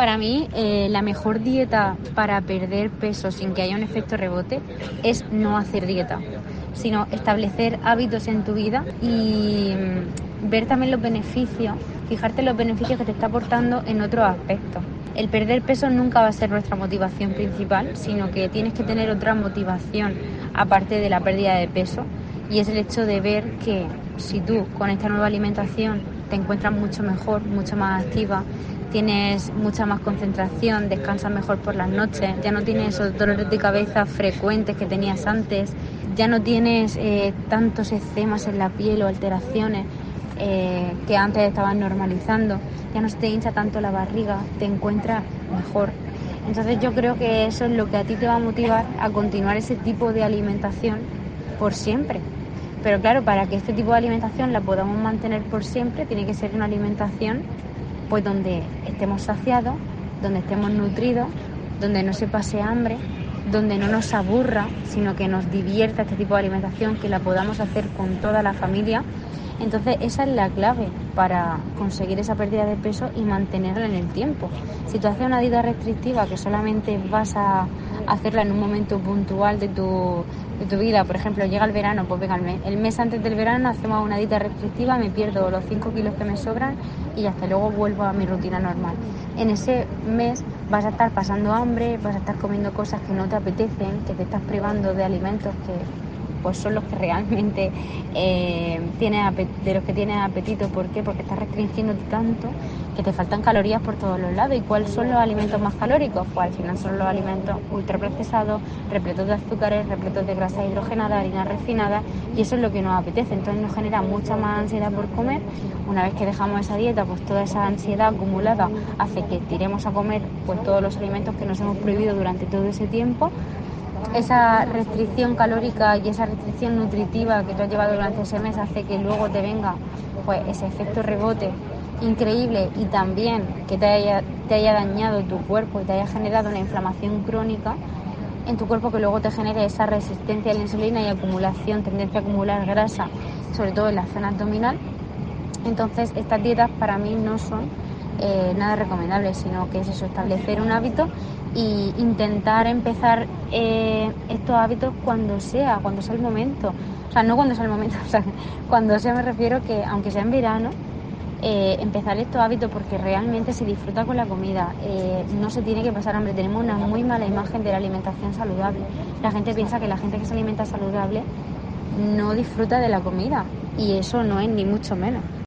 Para mí, la mejor dieta para perder peso sin que haya un efecto rebote es no hacer dieta, sino establecer hábitos en tu vida y ver también los beneficios, fijarte en los beneficios que te está aportando en otros aspectos. El perder peso nunca va a ser nuestra motivación principal, sino que tienes que tener otra motivación aparte de la pérdida de peso, y es el hecho de ver que si tú con esta nueva alimentación te encuentras mucho mejor, mucho más activa, tienes mucha más concentración, descansas mejor por las noches, ya no tienes esos dolores de cabeza frecuentes que tenías antes, ya no tienes tantos eczemas en la piel o alteraciones que antes estaban normalizando, ya no se te hincha tanto la barriga, te encuentras mejor. Entonces yo creo que eso es lo que a ti te va a motivar a continuar ese tipo de alimentación por siempre. Pero claro, para que este tipo de alimentación la podamos mantener por siempre, tiene que ser una alimentación pues donde estemos saciados, donde estemos nutridos, donde no se pase hambre, donde no nos aburra, sino que nos divierta este tipo de alimentación, que la podamos hacer con toda la familia. Entonces esa es la clave para conseguir esa pérdida de peso y mantenerla en el tiempo. Si tú haces una dieta restrictiva que solamente vas a hacerla en un momento puntual de tu vida, por ejemplo, llega el verano, pues venga, el mes antes del verano hacemos una dieta restrictiva, me pierdo los 5 kilos que me sobran y hasta luego vuelvo a mi rutina normal. En ese mes vas a estar pasando hambre, vas a estar comiendo cosas que no te apetecen, que te estás privando de alimentos que pues son los que realmente de los que tienes apetito. ¿Por qué? Porque estás restringiendo tanto que te faltan calorías por todos los lados. ¿Y cuáles son los alimentos más calóricos? Pues al final son los alimentos ultraprocesados, repletos de azúcares, repletos de grasa hidrogenada, harinas refinadas, y eso es lo que nos apetece. Entonces nos genera mucha más ansiedad por comer. Una vez que dejamos esa dieta, pues toda esa ansiedad acumulada hace que tiremos a comer pues todos los alimentos que nos hemos prohibido durante todo ese tiempo. Esa restricción calórica y esa restricción nutritiva que tú has llevado durante ese mes hace que luego te venga pues ese efecto rebote increíble, y también que te haya dañado tu cuerpo y te haya generado una inflamación crónica en tu cuerpo, que luego te genere esa resistencia a la insulina y acumulación, tendencia a acumular grasa, sobre todo en la zona abdominal. Entonces estas dietas para mí no son nada recomendables, sino que es eso, establecer un hábito y intentar empezar estos hábitos cuando sea el momento. O sea, no cuando sea el momento, o sea, cuando sea, me refiero que aunque sea en verano, empezar estos hábitos, porque realmente se disfruta con la comida, no se tiene que pasar hambre. Tenemos una muy mala imagen de la alimentación saludable. La gente piensa que la gente que se alimenta saludable no disfruta de la comida, y eso no es ni mucho menos.